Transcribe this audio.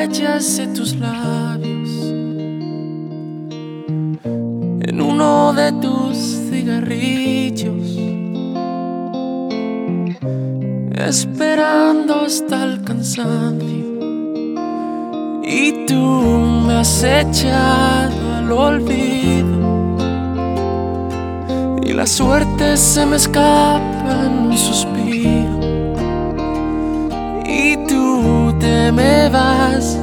huellas de tus labios en uno de tus cigarrillos, esperando hasta el cansancio, y tú me has echado al olvido, y la suerte se me escapa en un suspiro, y tú te me vas